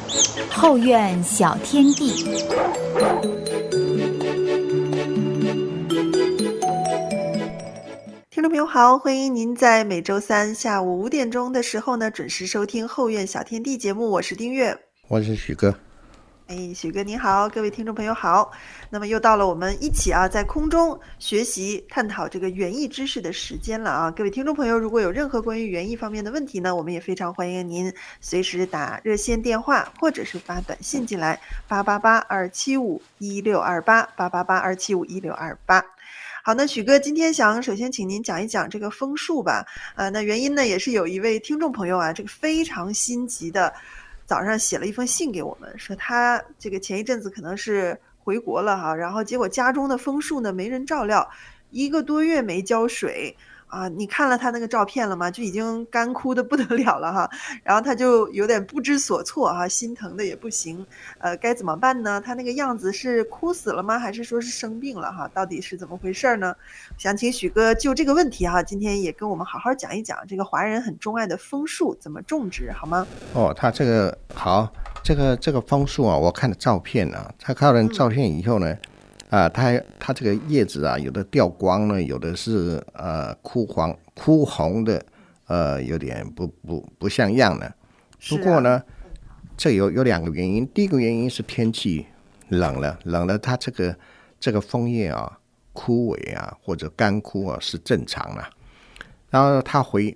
后院小天地。 听众朋友好，欢迎您在每周三下午5点钟的时候呢，准时收听后院小天地节目，我是丁月， 我是许哥。 许哥你好，各位听众朋友好。那么又到了我们一起在空中学习探讨这个园艺知识的时间了啊！各位听众朋友，如果有任何关于园艺方面的问题呢，我们也非常欢迎您随时打热线电话，或者是发短信进来888-275-1628，888-275-1628。好，那许哥今天想首先请您讲一讲这个枫树吧。那原因呢也是有一位听众朋友这个非常心急的早上写了一封信给我们，说他这个前一阵子可能是回国了然后结果家中的枫树呢没人照料，1个多月没浇水你看了他那个照片了吗？就已经干枯的不得了了然后他就有点不知所措心疼的也不行，该怎么办呢？他那个样子是枯死了吗？还是说是生病了到底是怎么回事呢？想请许哥就这个问题今天也跟我们好好讲一讲这个华人很钟爱的枫树怎么种植好吗？ 他这个好，这个枫树我看了照片他看了照片以后呢，它这个叶子有的掉光了，有的是枯红的，有点不像样了。不过呢，这有2个原因。第一个原因是天气冷了，它这个枫叶枯萎或者干枯是正常的。然后他回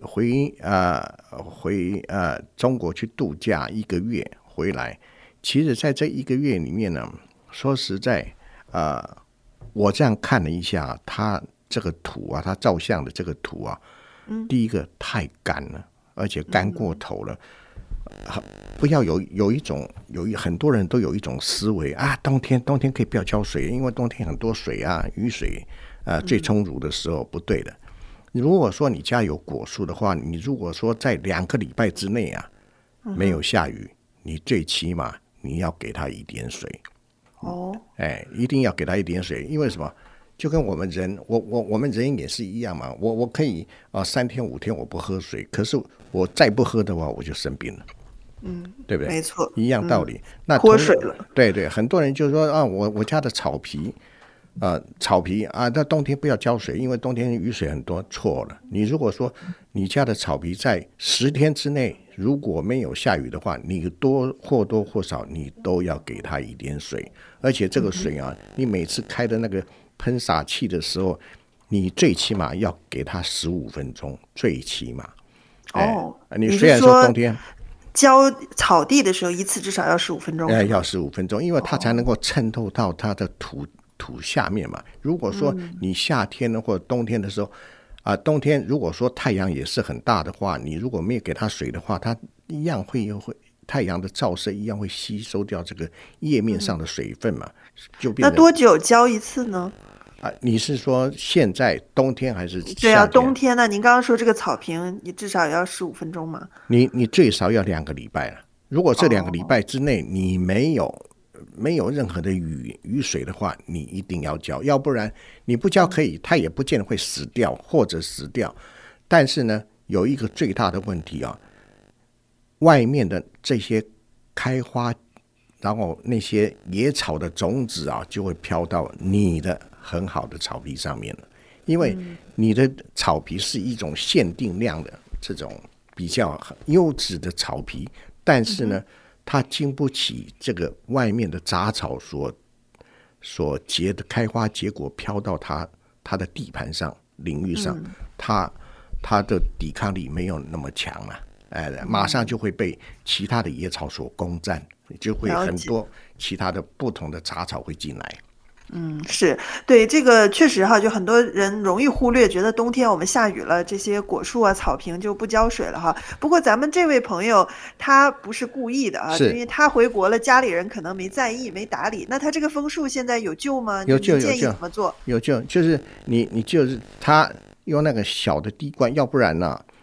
中国去度假1个月回来，其实在这1个月里面呢，说实在我这样看了一下他这个图他照相的这个图第一个太干了，而且干过头了。不要有一种很多人都有一种思维冬天可以不要浇水，因为冬天很多水雨水最充足的时候，不对的。如果说你家有果树的话，你如果说在2个礼拜之内没有下雨，你最起码你要给它一点水一定要给它一点水。因为什么？就跟我们人我们人也是一样嘛。我可以3天5天我不喝水，可是我再不喝的话我就生病了，对不对？ 没错， 一样道理。那脱水了。 对，很多人就说我家的草皮那冬天不要浇水，因为冬天雨水很多。错了，你如果说你家的草皮在10天之内如果没有下雨的话，你或多或少你都要给它一点水。而且这个水你每次开的那个喷洒器的时候，你最起码要给它15分钟，最起码你虽然说冬天浇草地的时候一次至少要15分钟要15分钟，因为它才能够渗透到它的土下面嘛。如果说你夏天或者冬天的时候冬天如果说太阳也是很大的话，你如果没有给它水的话，它一样会太阳的照射一样会吸收掉这个叶面上的水分嘛，就变成。 那多久浇一次呢？ 你是说现在冬天还是夏天？ 对冬天呢？您刚刚说这个草坪你至少要15分钟嘛？ 你最少要2个礼拜了。如果这2个礼拜之内你没有任何的雨水的话，你一定要浇，要不然你不浇可以，它也不见得会死掉或者死掉。但是呢，有一个最大的问题外面的这些开花，然后那些野草的种子就会飘到你的很好的草皮上面了。因为你的草皮是一种限定量的这种比较优质的草皮，但是呢它经不起这个外面的杂草所结的开花结果飘到它的地盘上领域上，它的抵抗力没有那么强了，马上就会被其他的野草所攻占，就会很多其他的不同的杂草会进来。 是对，这个确实就很多人容易忽略，觉得冬天我们下雨了，这些果树草坪就不浇水了不过咱们这位朋友他不是故意的因为他回国了，家里人可能没在意没打理。那他这个枫树现在有救吗？ 有救， 建议怎么做？ 有救，就是你就是他用那个小的滴灌，要不然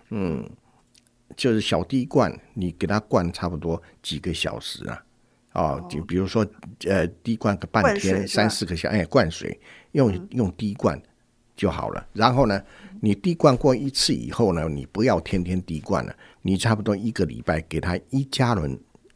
就是小滴灌，你给他灌差不多几个小时就比如说滴灌个半天3-4个小时，灌水用滴灌就好了。然后呢，你滴灌过1次以后呢，你不要天天滴灌了，你差不多1个礼拜给它1加仑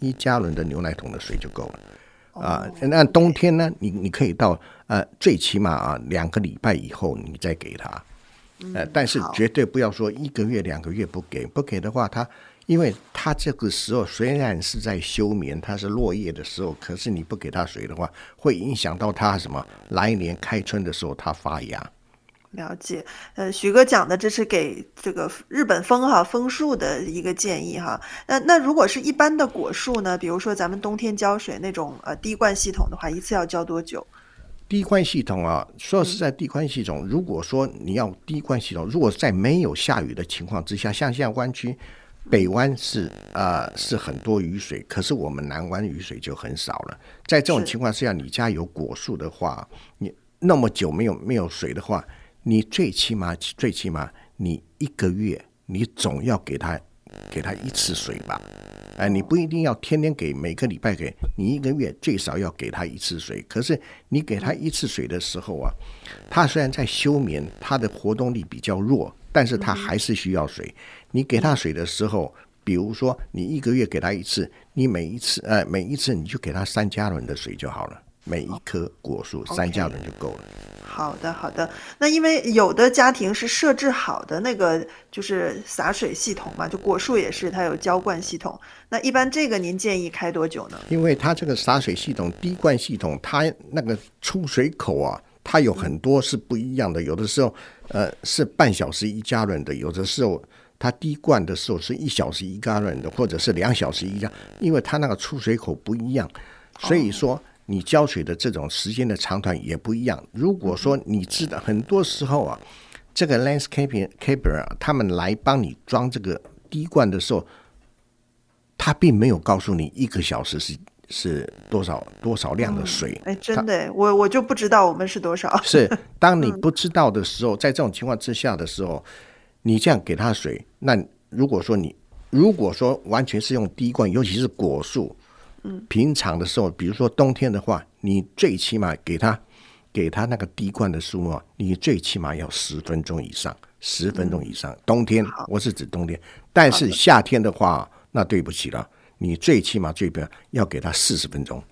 1加仑的牛奶桶的水就够了。那冬天呢，你可以到最起码2个礼拜以后你再给他。但是绝对不要说1个月2个月不给的话，因为他这个时候虽然是在休眠，他是落叶的时候，可是你不给他水的话，会影响到他来年开春的时候他发芽。 了解，许哥讲的这是给这个日本枫树的一个建议哈。那如果是一般的果树呢，比如说咱们冬天浇水那种滴灌系统的话，一次要浇多久？ 滴灌系统说实在，滴灌系统，如果说你要滴灌系统，如果在没有下雨的情况之下，像现在湾区北湾是很多雨水，可是我们南湾雨水就很少了。在这种情况之下，你家有果树的话，你那么久没有水的话，你最起码你1个月你总要给他1次水吧。你不一定要天天给，每个礼拜给，你1个月最少要给他1次水。可是你给他1次水的时候他虽然在休眠，他的活动力比较弱，但是他还是需要水。你给他水的时候，比如说你1个月给他1次，你每一次你就给他3加仑的水就好了，每一棵果树3加仑就够了。 好的。那因为有的家庭是设置好的那个就是洒水系统嘛，就果树也是它有浇灌系统，那一般这个您建议开多久呢？ 因为它这个洒水系统滴灌系统，它那个出水口它有很多是不一样的，有的时候是半小时1加仑的，有的时候它滴灌的时候是1小时1加仑的，或者是2小时1加仑，因为它那个出水口不一样，所以说你浇水的这种时间的长短也不一样。如果说你知道很多时候这个 landscaper 他们来帮你装这个滴灌的时候，他并没有告诉你1个小时是多少量的水。 真的，我就不知道我们是多少。 是，当你不知道的时候，在这种情况之下的时候，你这样给他水，那如果说完全是用滴灌，尤其是果树，平常的时候，比如说冬天的话，你最起码给他那个滴灌的数目，你最起码要10分钟以上，10分钟以上。冬天，我是指冬天，但是夏天的话，那对不起了，你最起码要给他40分钟。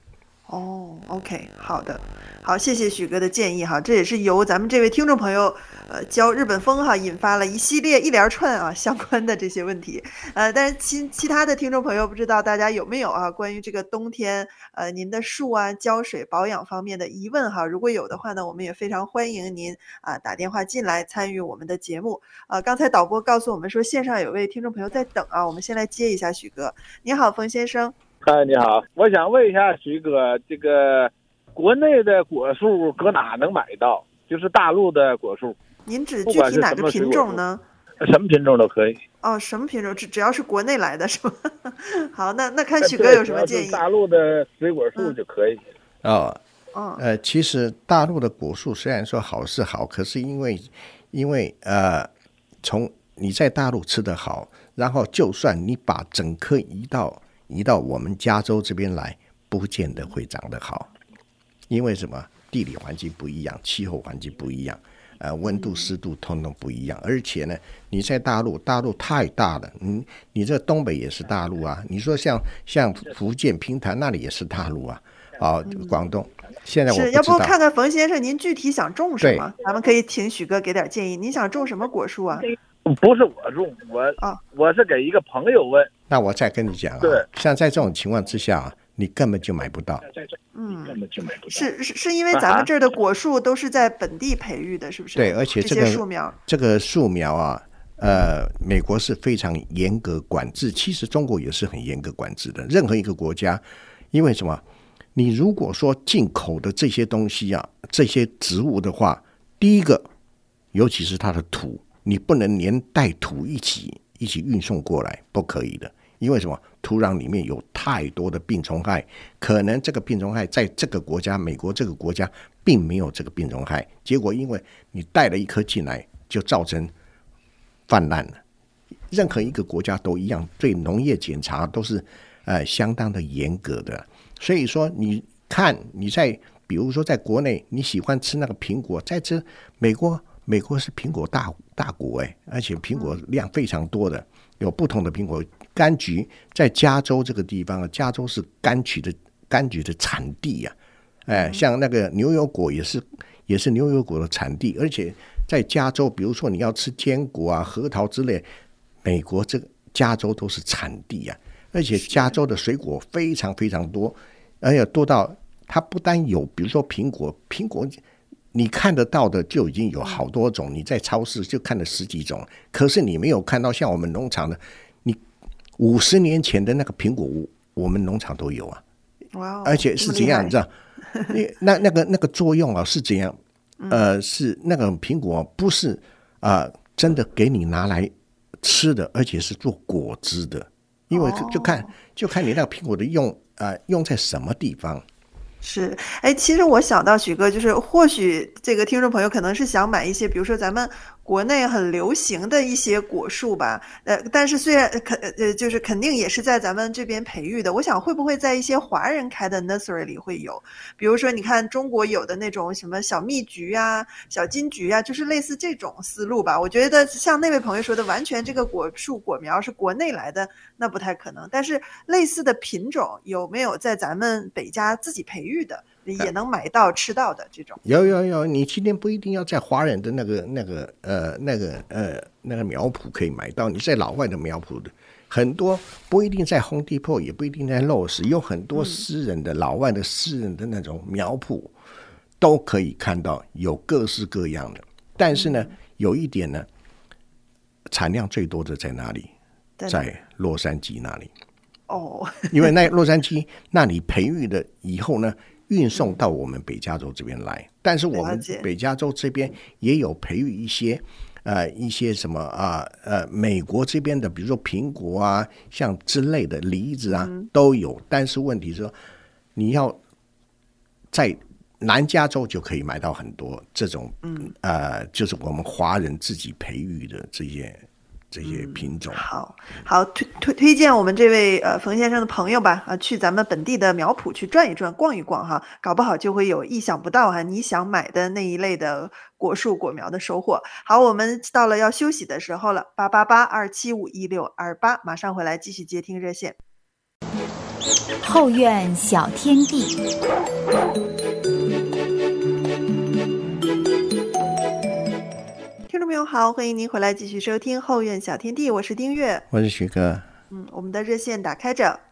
OK， 好的，好，谢谢许哥的建议哈，这也是由咱们这位听众朋友教日本风引发了一连串相关的这些问题。但是其他的听众朋友不知道大家有没有关于这个冬天您的树浇水保养方面的疑问哈，如果有的话呢，我们也非常欢迎您打电话进来参与我们的节目。刚才导播告诉我们说线上有位听众朋友在等我们先来接一下许哥。你好，冯先生。 嗨，你好，我想问一下徐哥，这个国内的果树搁哪能买到？就是大陆的果树。 您指具体哪个品种呢？ 什么品种都可以。 什么品种？只要是国内来的是吧？好，那看许哥有什么建议？ 大陆的水果树就可以。 其实大陆的果树虽然说好是好，可是因为从你在大陆吃得好，然后就算你把整颗移到我们加州这边来，不见得会长得好。因为什么？地理环境不一样，气候环境不一样，温度湿度通通不一样。而且呢，你在大陆太大了，你这东北也是大陆啊，你说像福建平潭那里也是大陆啊，广东。现在我不知道， 要不看看冯先生您具体想种什么，咱们可以请许哥给点建议。您想种什么果树啊？ 不是我种，我是给一个朋友问。 那我再跟你讲像在这种情况之下你根本就买不到。 是因为咱们这儿的果树都是在本地培育的，是不是？ 对，而且这个树苗美国是非常严格管制，其实中国也是很严格管制的。任何一个国家，因为什么？你如果说进口的这些东西这些植物的话，第一个，尤其是它的土，你不能连带土一起运送过来，不可以的。因为什么？土壤里面有太多的病虫害，可能这个病虫害在这个国家，美国这个国家并没有这个病虫害，结果因为你带了一颗进来，就造成泛滥了。任何一个国家都一样，对农业检查都是相当的严格的。所以说，你看你比如说在国内，你喜欢吃那个苹果，在这美国是苹果大国而且苹果量非常多的，有不同的苹果， 柑橘在加州这个地方，加州是柑橘的产地啊，像那个牛油果也是牛油果的产地，而且在加州，比如说你要吃坚果啊、核桃之类，美国这个加州都是产地啊，而且加州的水果非常非常多，而且多到它不单有，比如说苹果你看得到的就已经有好多种，你在超市就看了10几种，可是你没有看到像我们农场的，你50年前的那个苹果我们农场都有啊。 哇， 而且是怎样，你知道？那个作用啊是怎样？是那个苹果不是真的给你拿来吃的，而且是做果汁的，因为就看你那个苹果的用在什么地方。 是，其实我想到许哥，就是或许这个听众朋友可能是想买一些，比如说咱们国内很流行的一些果树吧，但是虽然就是肯定也是在咱们这边培育的，我想会不会在一些华人开的 nursery 里会有，比如说你看中国有的那种什么小蜜橘啊、小金桔啊，就是类似这种思路吧。我觉得像那位朋友说的，完全这个果树果苗是国内来的，那不太可能。但是类似的品种有没有在咱们北家自己培育的？也能买到吃到的这种。 有，你今天不一定要在华人的那个苗圃可以买到，你在老外的苗圃的很多，不一定在 Home Depot， 也不一定在 Lowe's， 有很多私人的老外的私人的那种苗圃都可以看到，有各式各样的。但是呢，有一点呢，产量最多的在哪里？在洛杉矶那里。因为那洛杉矶那里培育的以后呢，运送到我们北加州这边来，但是我们北加州这边也有培育一些什么美国这边的，比如说苹果啊，像之类的梨子啊都有，但是问题是说你要在南加州就可以买到很多这种就是我们华人自己培育的这些品种。 好，推荐我们这位冯先生的朋友吧，去咱们本地的苗圃去转一转、逛一逛哈，搞不好就会有意想不到你想买的那一类的果树果苗的收获。好，我们到了要休息的时候了，888-275-1628，马上回来继续接听热线。 后院小天地。 听众朋友好，欢迎您回来继续收听后院小天地，我是丁月， 我是许哥。 我们的热线打开着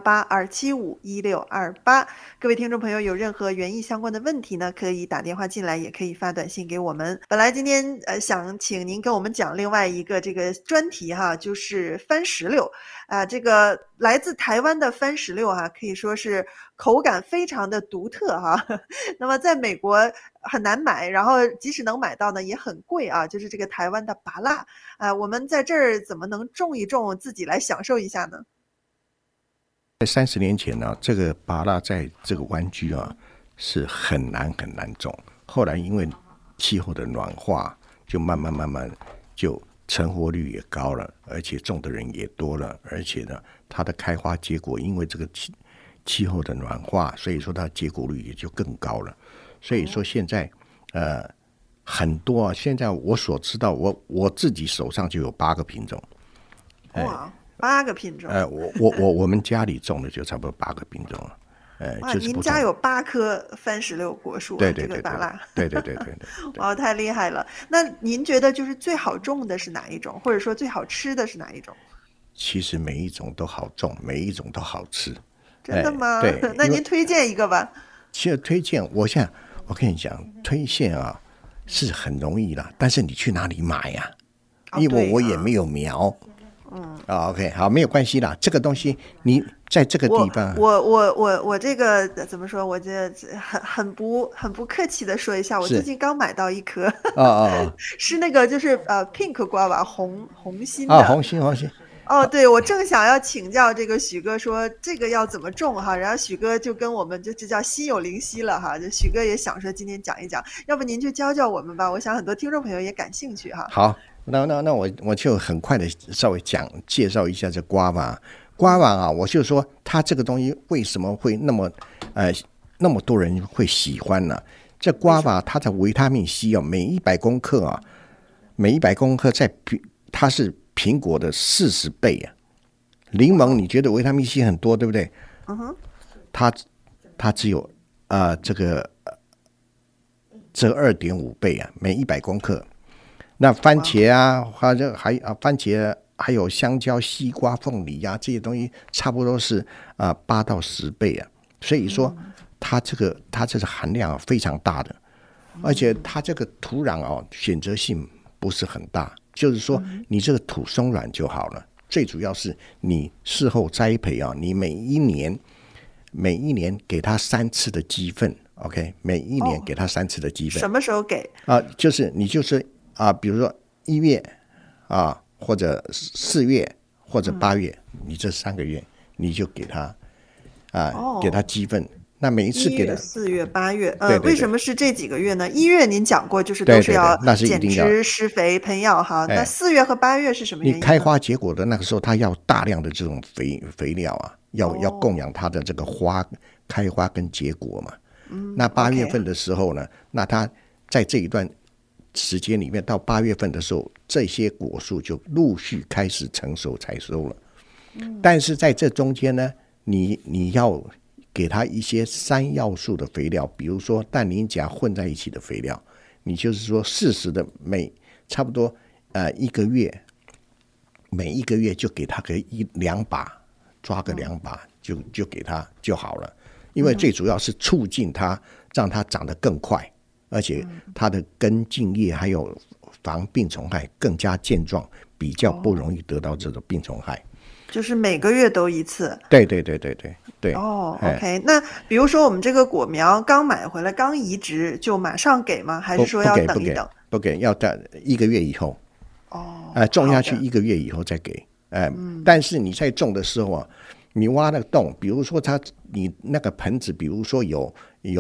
888-275-1628，各位听众朋友有任何园艺相关的问题呢，可以打电话进来，也可以发短信给我们。本来今天想请您跟我们讲另外一个这个专题哈，就是番石榴这个来自台湾的番石榴可以说是口感非常的独特那么在美国很难买，然后即使能买到呢也很贵就是这个台湾的芭乐我们在这儿怎么能种一种，自己来享受一下呢？ 在30年前呢，这个芭乐在这个湾区是很难种，后来因为气候的暖化，就慢慢就成活率也高了，而且种的人也多了，而且呢，它的开花结果因为这个气候的暖化，所以说它结果率也就更高了。所以说现在很多现在我所知道，我自己手上就有8个品种。 哇，8个品种。 我们家里种的就差不多8个品种了。就是您家有8棵番石榴果树对， 这个芭乐。 对。 太厉害了。那您觉得就是最好种的是哪一种，或者说最好吃的是哪一种？ 其实每一种都好种，每一种都好吃。 真的吗？ 对。 那您推荐一个吧。 其实推荐，我跟你讲，推荐是很容易啦，但是你去哪里买呀？因为我也没有苗。OK， 好，没有关系啦。这个东西你在这个地方， 我这个怎么说？我这很不客气的说一下，我最近刚买到一颗，是那个就是pink 瓜吧，红心的。 红心。 对，我正想要请教这个许哥说这个要怎么种然后许哥就跟我们这叫心有灵犀了就许哥也想说今天讲一讲，要不您就教教我们吧，我想很多听众朋友也感兴趣好，那我就很快的稍微介绍一下这瓜娃我就说它这个东西为什么会那么多人会喜欢呢？这瓜娃它的维他命 C 每100公克它是苹果的40倍柠檬你觉得维他命 C 很多，对不对？ 嗯哼， 它只有这 2.5 倍啊，每100公克。那番茄啊，番茄还有香蕉、西瓜、凤梨啊，这些东西差不多是8到10倍啊。所以说它这个含量非常大的，而且它这个土壤选择性不是很大，就是说你这个土松软就好了。最主要是你事后栽培你每一年给它3次的鸡粪 ，OK， 每一年给它3次的鸡粪。 什么时候给？ 就是比如说1月或者4月或者8月，你这3个月你就给它给它鸡粪。那每一次给它 1月、4月、8月， 对， 为什么是这几个月呢？1月您讲过，就是都是要减脂、施肥、喷药哈。那4月和8月是什么原因呢？ 你开花结果的那个时候，它要大量的这种肥料啊，要供养它的这个开花跟结果嘛。那8月份的时候呢，那它在这一段时间里面，到8月份的时候，这些果树就陆续开始成熟采收了。但是在这中间呢，你要给它一些3要素的肥料，比如说氮磷钾混在一起的肥料，你就是说适时的差不多1个月，每1个月就给它个2把，抓个2把就给它就好了。因为最主要是促进它，让它长得更快，而且它的根茎叶还有防病虫害更加健壮，比较不容易得到这种病虫害。 就是每个月都1次。 对。 OK， 那比如说我们这个果苗刚买回来刚移植，就马上给吗？还是说要等一等？ 不给，要等1个月以后。种下去1个月以后再给。但是你在种的时候你挖那个洞，比如说你那个盆子，比如说有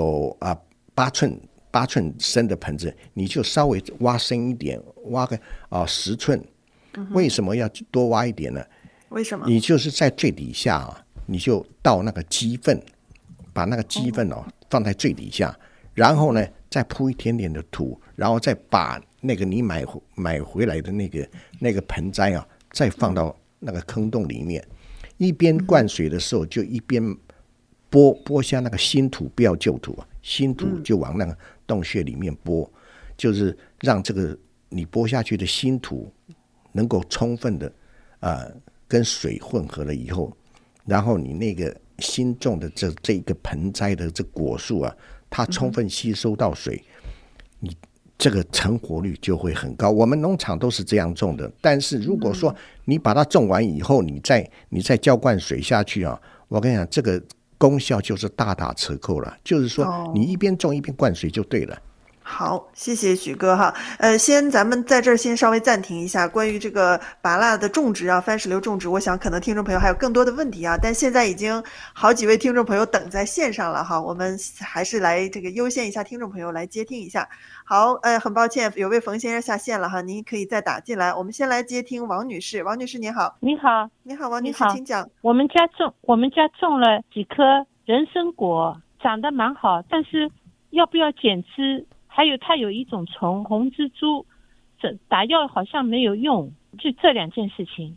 8寸深的盆子，你就稍微挖深一点，挖个10寸。为什么要多挖一点呢？ 为什么？ 你就是在最底下你就倒那个鸡粪，把那个鸡粪放在最底下，然后呢再铺一点点的土，然后再把那个你买回来的那个盆栽再放到那个坑洞里面。一边灌水的时候，就一边拨下那个新土，不要旧土新土就往那个洞穴里面拨，就是让这个你拨下去的新土能够充分的跟水混合了以后，然后你那个新种的这一个盆栽的这果树它充分吸收到水，你这个成活率就会很高。我们农场都是这样种的，但是如果说你把它种完以后，你再浇灌水下去我跟你讲，这个功效就是大打折扣了。就是说你一边种一边灌水就对了。 好，谢谢许哥哈。咱们在这儿先稍微暂停一下，关于这个芭乐的种植番石榴种植，我想可能听众朋友还有更多的问题但现在已经好几位听众朋友等在线上了哈，我们还是来这个优先一下听众朋友来接听一下。好，很抱歉，有位冯先生下线了哈，您可以再打进来。我们先来接听王女士，王女士您好。 你好， 你好，王女士，请讲。 我们家种了几颗人参果，长得蛮好，但是要不要剪枝？还有它有一种虫红蜘蛛，打药好像没有用，就这2件事情。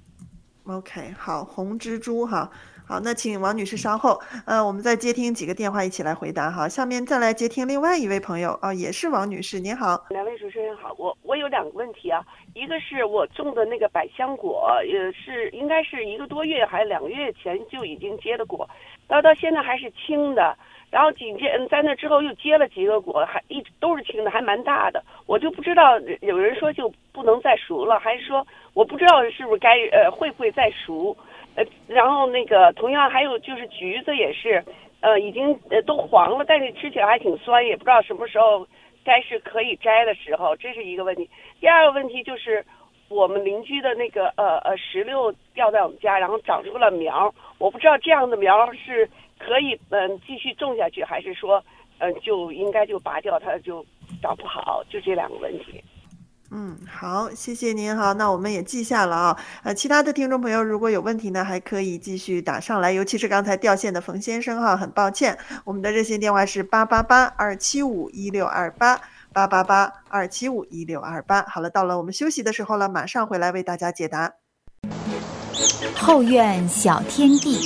OK， 好，红蜘蛛哈。好，那请王女士稍后，我们再接听几个电话一起来回答哈。下面再来接听另外一位朋友也是王女士，您好。 2位主持人好，我有2个问题一个是我种的那个百香果，应该是1个多月还是2个月前就已经结的果，到现在还是青的。然后紧接着在那之后又结了几个果，还一直都是青的，还蛮大的。我就不知道有人说就不能再熟了，还是说我不知道是不是该会不会再熟。然后那个同样还有就是橘子也是已经都黄了，但是吃起来还挺酸，也不知道什么时候该是可以摘的时候，这是一个问题。第2个问题就是我们邻居的那个石榴掉在我们家，然后长出了苗，我不知道这样的苗是可以继续种下去，还是说就应该就拔掉，它就长不好，就这2个问题。 好，谢谢您哈，那我们也记下了其他的听众朋友如果有问题呢，还可以继续打上来，尤其是刚才掉线的冯先生哈，很抱歉，我们的热线电话是888-275-1628，888-275-1628。好了，到了我们休息的时候了，马上回来为大家解答。 后院小天地。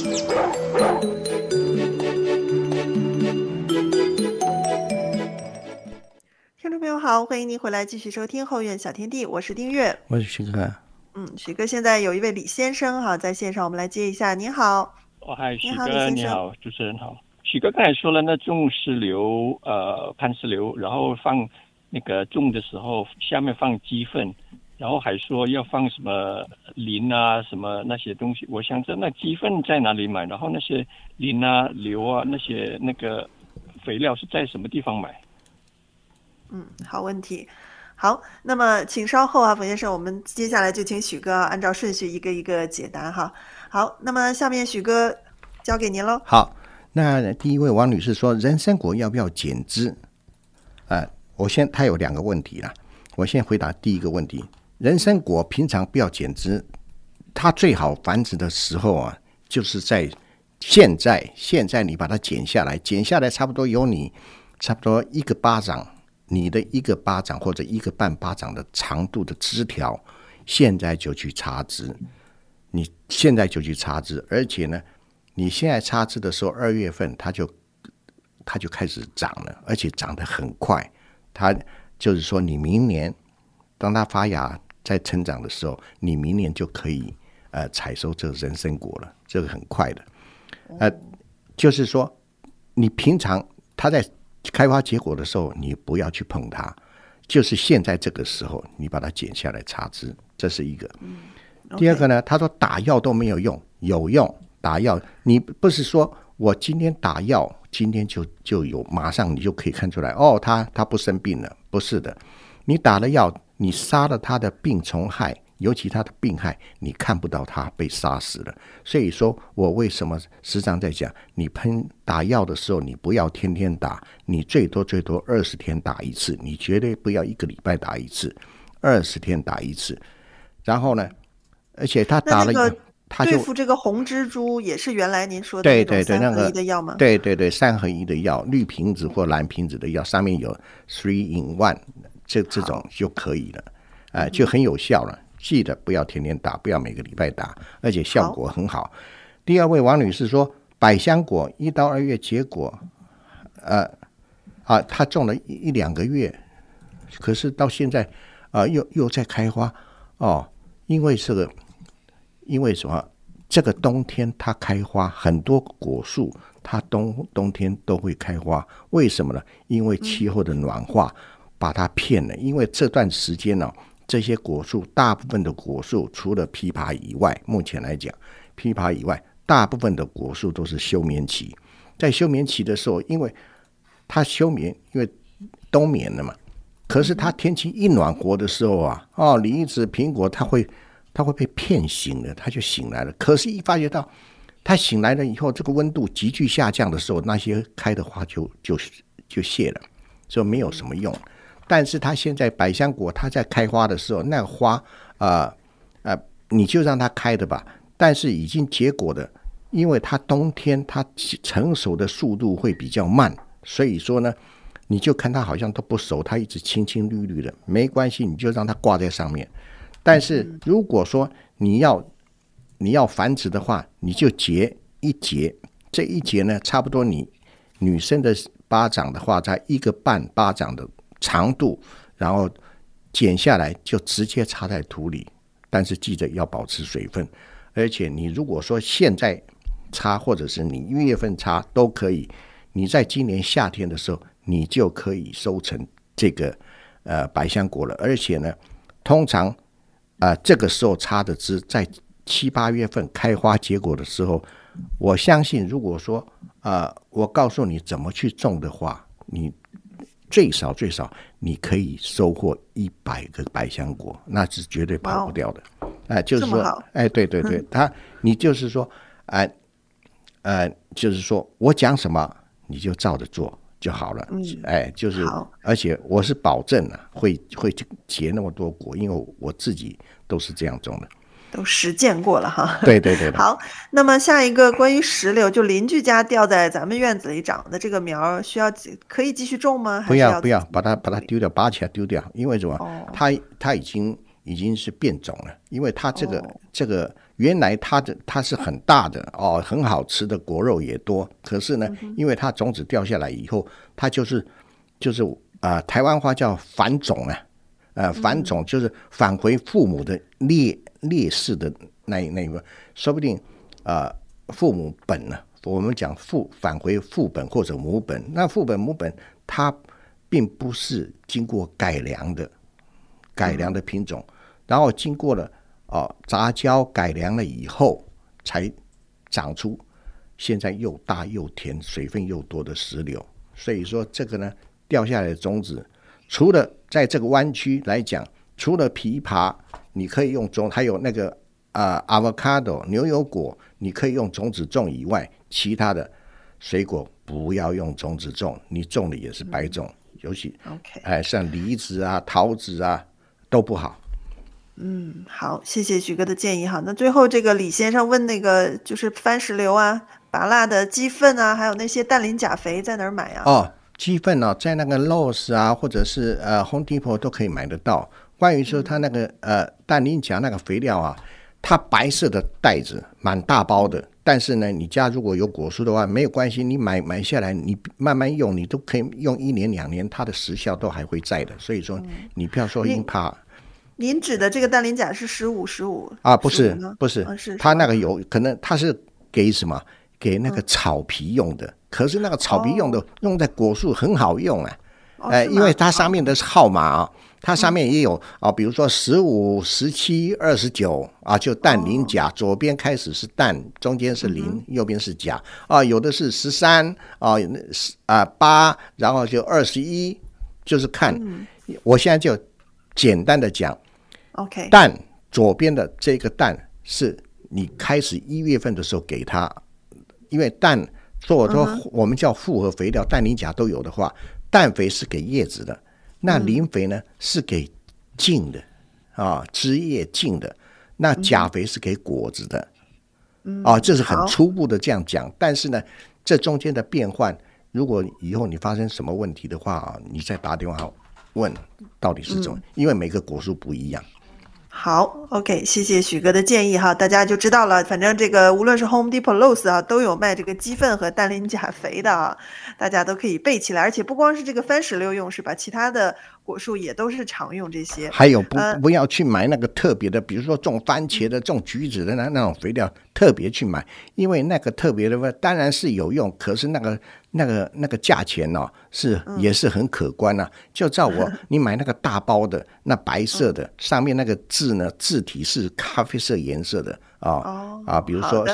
听众朋友好，欢迎您回来继续收听后院小天地，我是丁月， 我是徐哥。 许哥，现在有一位李先生哈在线上，我们来接一下。您好。 嗨，许哥你好，主持人好。许哥刚才说了，那种石榴磐石榴，然后放那个种的时候下面放鸡粪，然后还说要放什么磷啊什么那些东西。我想着那鸡粪在哪里买，然后那些磷啊硫啊那些那个肥料是在什么地方买？ 好问题。好，那么请稍后啊，冯先生，我们接下来就请许哥按照顺序一个一个解答哈。好，那么下面许哥交给您喽。 好，那第一位王女士说，人参果要不要减脂？她有2个问题啦，我先回答第一个问题。人参果平常不要减脂，它最好繁殖的时候啊，就是在现在你把它剪下来差不多有你差不多一个巴掌。你的一个巴掌或者一个半巴掌的长度的枝条，现在就去插枝。你现在就去插枝，而且呢，你现在插枝的时候，2月份它就开始长了，而且长得很快。它就是说，你明年当它发芽在成长的时候，你明年就可以采收这个人参果了，这个很快的。就是说，你平常它在开花结果的时候，你不要去碰它，就是现在这个时候，你把它剪下来插枝，这是一个。第二个呢，他说打药都没有用，有用。打药，你不是说我今天打药，今天就有，马上你就可以看出来，哦，他不生病了，不是的。你打了药，你杀了他的病虫害，尤其他的病害，你看不到他被杀死了。所以说我为什么时常在讲，你打药的时候，你不要天天打，你最多20天打一次，你绝对不要1个礼拜打一次，20天打一次。然后呢，而且他打了以后，他就对付这个红蜘蛛也是原来您说的那种3合1的药吗？ 对3合1的药，绿瓶子或蓝瓶子的药，上面有 3 in 1，这种就可以了，就很有效了。记得不要天天打，不要每个礼拜打，而且效果很好。第二位王女士说，百香果1到2月结果，她种了1-2个月，可是到现在又在开花哦。因为什么？这个冬天它开花，很多果树它冬天都会开花，为什么呢？因为气候的暖化把它骗了。因为这段时间呢，这些果树大部分的果树除了枇杷以外，目前来讲枇杷以外大部分的果树都是休眠期。在休眠期的时候，因为它休眠，因为冬眠了嘛，可是它天气一暖和的时候啊，梨子苹果它会被骗醒了，它就醒来了。可是一发觉到它醒来了以后，这个温度急剧下降的时候，那些开的花就谢了，所以没有什么用。但是它现在百香果它在开花的时候，那个花你就让它开的吧。但是已经结果的，因为它冬天它成熟的速度会比较慢，所以说呢，你就看它好像都不熟，它一直青青绿绿的，没关系，你就让它挂在上面。但是如果说你要繁殖的话，你就结一节，这一节呢，差不多你女生的巴掌的话，在1个半巴掌的长度，然后剪下来就直接插在土里，但是记得要保持水分。而且你如果说现在插，或者是你1月份插都可以，你在今年夏天的时候，你就可以收成这个百香果了。而且呢，通常这个时候插的枝，在7、8月份开花结果的时候，我相信如果说我告诉你怎么去种的话，你最少你可以收获100个百香果，那是绝对跑不掉的。就是说，对，你就是说，就是说我讲什么你就照着做就好了。就是，而且我是保证会结那么多果，因为我自己都是这样种的。 都实践过了哈。 对。 好，那么下一个关于石榴，就邻居家掉在咱们院子里长的这个苗，可以继续种吗？ 不要，把它丢掉，拔起来丢掉。因为什么？它已经是变种了，因为它这个原来它是很大的哦，很好吃的，果肉也多。可是呢，因为它种子掉下来以后，它就是台湾话叫返种啊，返种就是返回父母的劣势的那一个，说不定父母本呢，我们讲返回父本或者母本，那父本母本它并不是经过改良的品种，然后经过了杂交改良了以后，才长出现在又大又甜、水分又多的石榴。所以说这个呢，掉下来的种子，除了在这个湾区来讲，除了枇杷你可以用种，还有那个avocado 牛油果你可以用种子种以外，其他的水果不要用种子种，你种的也是白种，尤其像梨子啊、桃子啊都不好。 好，谢谢许哥的建议哈。那最后这个李先生问那个就是番石榴啊、拔蜡的鸡粪啊，还有那些氮磷钾肥在哪儿买啊？ 鸡粪在那个 Lowe's 啊，或者是Home Depot 都可以买得到。关于说它那个氮磷钾那个肥料啊，它白色的袋子蛮大包的，但是呢，你家如果有果树的话没有关系，你买下来你慢慢用，你都可以用1年2年，它的时效都还会在的。所以说你不要说因怕。 您指的这个氮磷钾是15 啊？不是，它那个有可能它是给什么？给那个草皮用的。可是那个草皮用的用在果树很好用因为它上面的号码它上面也有比如说15、17、29就氮磷钾，左边开始是氮，中间是磷，右边是钾有的是138，然后就21，就是看。我现在就简单的讲 ，OK， 氮左边的这个氮是你开始1月份的时候给它，因为氮做说我们叫复合肥料，氮磷钾都有的话，氮肥是给叶子的，那磷肥呢是给茎的枝叶茎的，那钾肥是给果子的这是很初步的这样讲。但是呢，这中间的变换，如果以后你发生什么问题的话你再打电话问到底是怎么，因为每个果树不一样。 好 ，OK， 谢谢许哥的建议哈，大家就知道了。反正这个无论是 Home Depot、Lowe's 都有卖这个鸡粪和氮磷钾肥的大家都可以备起来。而且不光是这个番石榴用是吧？其他的果树也都是常用这些。 还有不要去买那个特别的，比如说种番茄的、种橘子的那种肥料，特别去买，因为那个特别的当然是有用，可是那个价钱也是很可观就照你买那个大包的那白色的，上面那个字呢，字体是咖啡色颜色的比如说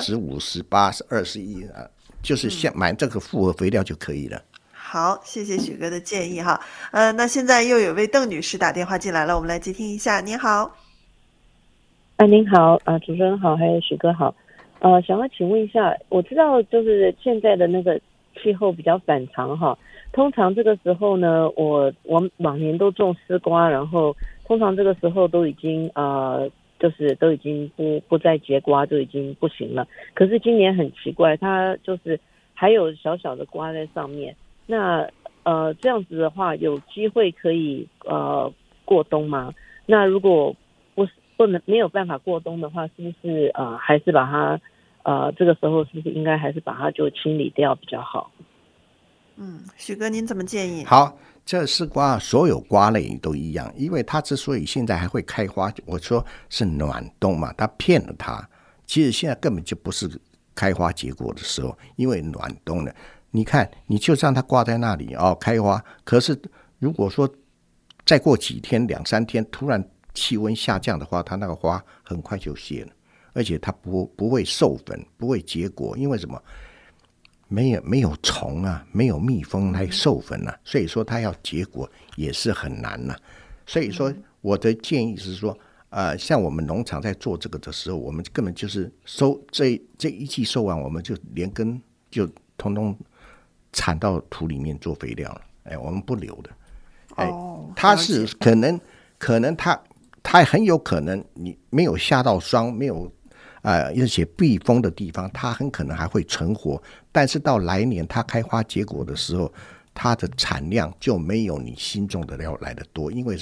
15、18、21就是买这个复合肥料就可以了。 好，谢谢许哥的建议哈。那现在又有位邓女士打电话进来了，我们来接听一下。您好。 您好主持人好，还有许哥好。想要请问一下，我知道就是现在的那个气候比较反常通常这个时候呢，我往年都种丝瓜，然后通常这个时候都已经就是都已经不再结瓜，就已经不行了。可是今年很奇怪，它就是还有小小的瓜在上面。那这样子的话，有机会可以过冬吗？那如果没有办法过冬的话，是不是还是把它这个时候是不是应该还是把它就清理掉比较好？ 许哥您怎么建议？ 好，这丝瓜所有瓜类都一样，因为它之所以现在还会开花，我说是暖冬嘛，它骗了它。其实现在根本就不是开花结果的时候，因为暖冬了。你看，你就让它挂在那里开花，可是如果说再过几天2、3天突然气温下降的话，它那个花很快就谢了，而且它不会授粉，不会结果，因为什么？没有虫没有蜜蜂来授粉所以说它要结果也是很难所以说我的建议是说像我们农场在做这个的时候，我们根本就是这一季收完，我们就连根就通通铲到土里面做肥料了，我们不留的。它是可能它很有可能你没有下到霜，没有而且避风的地方，它很可能还会存活，但是到来年它开花结果的时候，它的产量就没有你新种的料来的多。因为什么？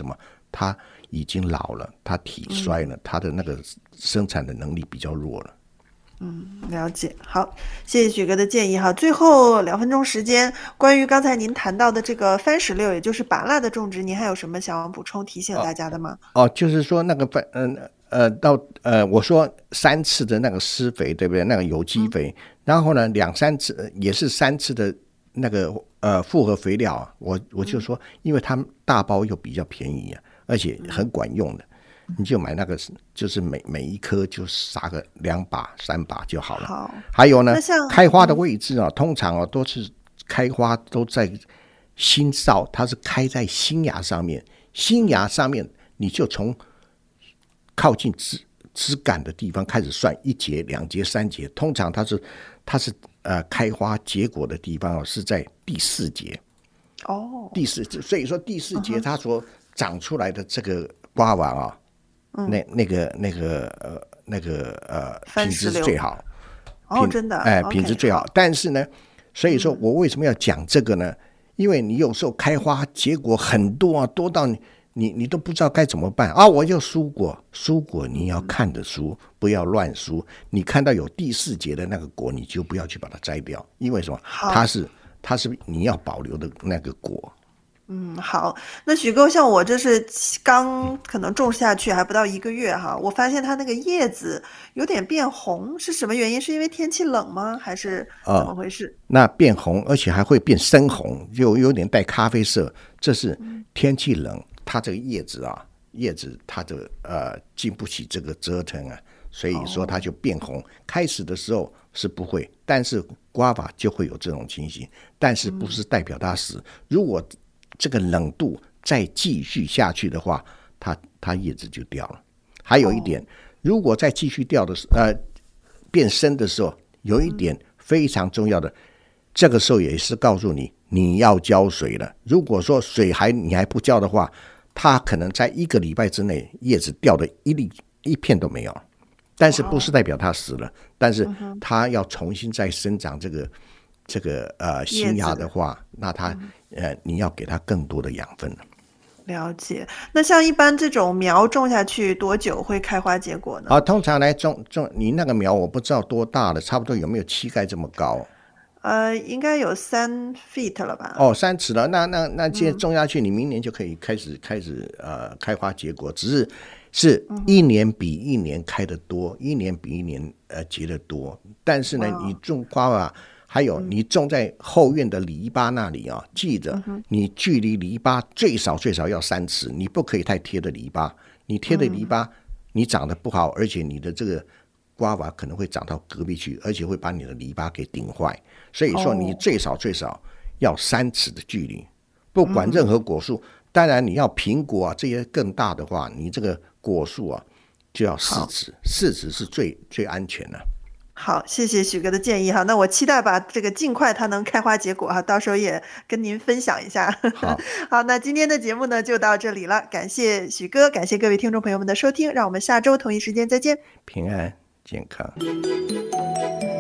它已经老了，它体衰了，它的那个生产的能力比较弱了。 了解。好，谢谢许哥的建议哈。最后2分钟时间，关于刚才您谈到的这个番石榴，也就是芭乐的种植，您还有什么想要补充提醒大家的吗？ 就是说那个我说3次的那个施肥，对不对？那个有机肥，然后呢2-3次也是3次的那个复合肥料啊，我就说，因为它大包又比较便宜啊，而且很管用的。你就买那个，就是每一颗就撒个2把3把就好了。 好， 还有呢，开花的位置啊，通常都是开花都在新梢，它是开在新芽上面。新芽上面，你就从靠近枝干的地方开始算1节、2节、3节。通常它是开花结果的地方是在第4节。第4节，所以说第4节它所长出来的这个瓜王啊。那个品质最好， 真的， 品质最好。但是呢，所以说我为什么要讲这个呢？因为你有时候开花结果很多啊，多到你都不知道该怎么办啊！我就蔬果你要看着蔬，不要乱蔬。你看到有第4节的那个果，你就不要去把它摘掉，因为什么？它是你要保留的那个果。 好，那许哥，像我这是刚可能种下去还不到1个月哈，我发现它那个叶子有点变红，是什么原因？是因为天气冷吗？还是怎么回事？ 那变红，而且还会变深红，就有点带咖啡色，这是天气冷，它这个叶子它的经不起这个折腾啊，所以说它就变红。开始的时候是不会，但是瓜法就会有这种情形，但是不是代表它死。如果这个冷度再继续下去的话，它叶子就掉了。还有一点，如果再继续掉的变深的时候，有一点非常重要的，这个时候也是告诉你要浇水了。如果说水你还不浇的话，它可能在1个礼拜之内叶子掉的一片都没有。但是不是代表它死了，但是它要重新再生长这个新芽的话，那它你要给它更多的养分了。 了解。那像一般这种苗种下去多久会开花结果呢？ 通常来种你那个苗我不知道多大了，差不多有没有膝盖这么高？ 应该有3 feet 了吧 ？3尺了。那现在种下去，你明年就可以开始开花结果，只是1年比1年开得多，1年比1年结得多。但是呢，你种瓜啊，还有你种在后院的篱笆那里啊，记着你距离篱笆最少要3尺，你不可以太贴的篱笆。你贴的篱笆，你长得不好，而且你的这个瓜娃可能会长到隔壁去，而且会把你的篱笆给顶坏。所以说你最少要3尺的距离，不管任何果树。当然你要苹果啊这些更大的话，你这个果树啊就要4尺，4尺是最安全的。 好，谢谢许哥的建议哈。那我期待把这个尽快它能开花结果哈，到时候也跟您分享一下。好，那今天的节目呢就到这里了，感谢许哥，感谢各位听众朋友们的收听，让我们下周同一时间再见， 平安健康。